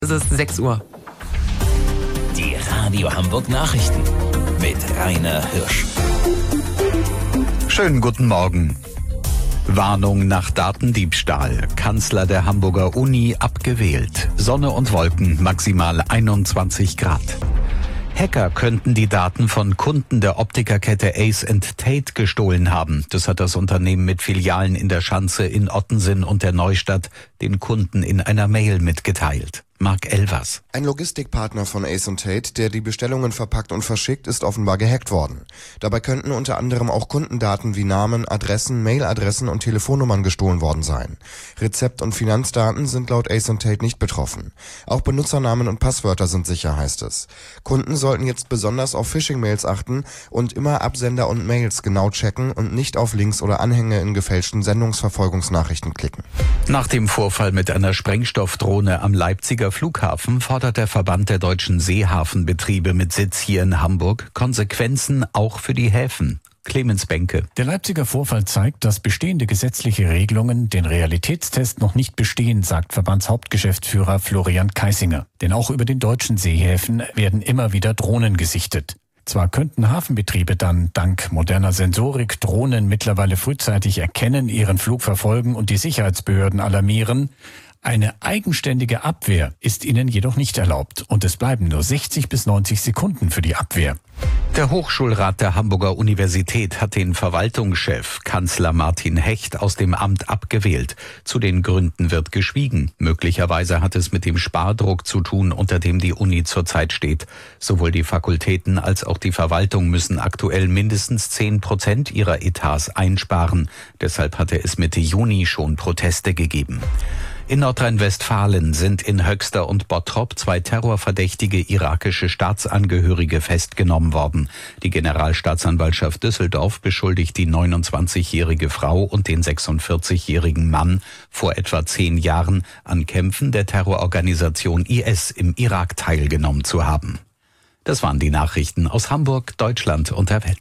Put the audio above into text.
Es ist 6 Uhr. Die Radio Hamburg Nachrichten mit Rainer Hirsch. Schönen guten Morgen. Warnung nach Datendiebstahl. Kanzler der Hamburger Uni abgewählt. Sonne und Wolken, maximal 21 Grad. Hacker könnten die Daten von Kunden der Optikerkette Ace & Tate gestohlen haben. Das hat das Unternehmen mit Filialen in der Schanze, in Ottensen und der Neustadt den Kunden in einer Mail mitgeteilt. Marc Elvers. Ein Logistikpartner von Ace & Tate, der die Bestellungen verpackt und verschickt, ist offenbar gehackt worden. Dabei könnten unter anderem auch Kundendaten wie Namen, Adressen, Mailadressen und Telefonnummern gestohlen worden sein. Rezept- und Finanzdaten sind laut Ace & Tate nicht betroffen. Auch Benutzernamen und Passwörter sind sicher, heißt es. Kunden sollten jetzt besonders auf Phishing-Mails achten und immer Absender und Mails genau checken und nicht auf Links oder Anhänge in gefälschten Sendungsverfolgungsnachrichten klicken. Nach dem Vorfall mit einer Sprengstoffdrohne am Leipziger Flughafen fordert der Verband der deutschen Seehafenbetriebe mit Sitz hier in Hamburg Konsequenzen auch für die Häfen. Clemens Benke. Der Leipziger Vorfall zeigt, dass bestehende gesetzliche Regelungen den Realitätstest noch nicht bestehen, sagt Verbandshauptgeschäftsführer Florian Keisinger. Denn auch über den deutschen Seehäfen werden immer wieder Drohnen gesichtet. Zwar könnten Hafenbetriebe dann dank moderner Sensorik Drohnen mittlerweile frühzeitig erkennen, ihren Flug verfolgen und die Sicherheitsbehörden alarmieren. Eine eigenständige Abwehr ist ihnen jedoch nicht erlaubt und es bleiben nur 60 bis 90 Sekunden für die Abwehr. Der Hochschulrat der Hamburger Universität hat den Verwaltungschef Kanzler Martin Hecht aus dem Amt abgewählt. Zu den Gründen wird geschwiegen. Möglicherweise hat es mit dem Spardruck zu tun, unter dem die Uni zurzeit steht. Sowohl die Fakultäten als auch die Verwaltung müssen aktuell mindestens 10% ihrer Etats einsparen. Deshalb hatte es Mitte Juni schon Proteste gegeben. In Nordrhein-Westfalen sind in Höxter und Bottrop 2 terrorverdächtige irakische Staatsangehörige festgenommen worden. Die Generalstaatsanwaltschaft Düsseldorf beschuldigt die 29-jährige Frau und den 46-jährigen Mann, vor etwa 10 Jahren an Kämpfen der Terrororganisation IS im Irak teilgenommen zu haben. Das waren die Nachrichten aus Hamburg, Deutschland und der Welt.